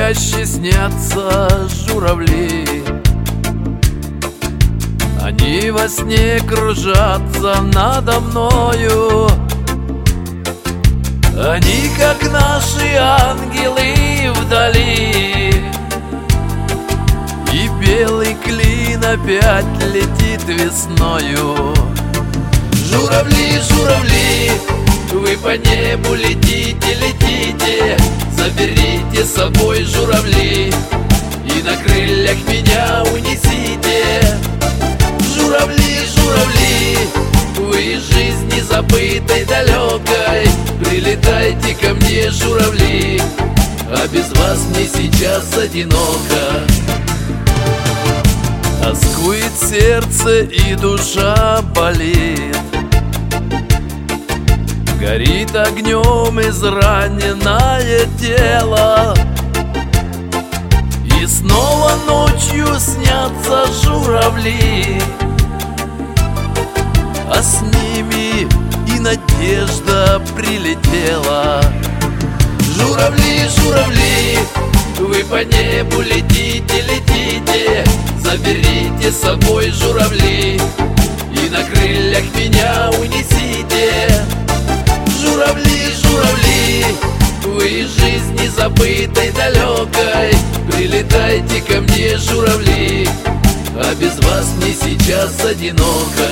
чаще снятся журавли. Они во сне кружатся надо мною. Они, как наши ангелы вдали. И белый клин опять летит весною. Журавли, журавли, вы по небу летите, летите. Заберите с собой журавли и на крыльях меня унесите. Журавли, журавли, вы из жизни забытой, далекой, прилетайте ко мне, журавли, а без вас мне сейчас одиноко. Тоскует сердце и душа болит, горит огнем израненное тело. И снова ночью снятся журавли, а с ними и надежда прилетела. Журавли, журавли, вы по небу летите, летите. Заберите с собой журавли и на крыльях меня унесите. Журавли, журавли, вы из жизни забытой, далекой, прилетайте ко мне, журавли, а без вас мне сейчас одиноко.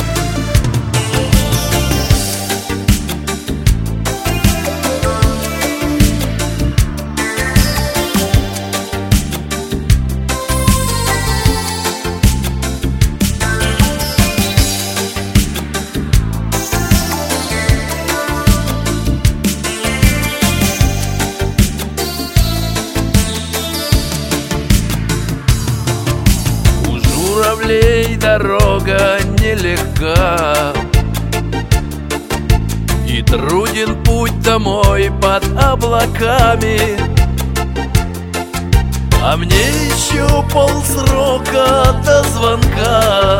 Журавлей дорога нелегка, и труден путь домой под облаками. А мне еще полсрока до звонка,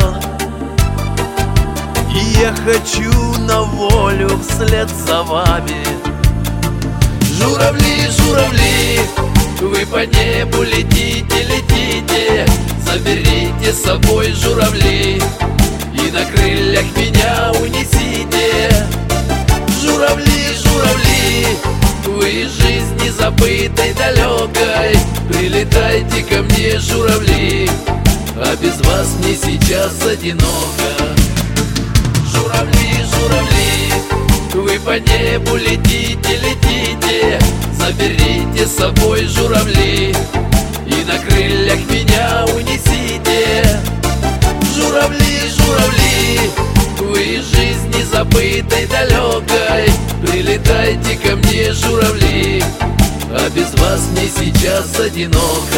и я хочу на волю вслед за вами. Журавли, журавли, вы по небу летите, летите. Заберите с собой журавли и на крыльях меня унесите. Журавли, журавли, вы из жизни забытой, далекой, прилетайте ко мне, журавли, а без вас мне сейчас одиноко. Журавли, журавли, вы по небу летите, летите. Заберите с собой журавли и на крыльях меня унесите. Журавли, журавли, вы из жизни забытой, далекой, прилетайте ко мне, журавли, а без вас мне сейчас одиноко.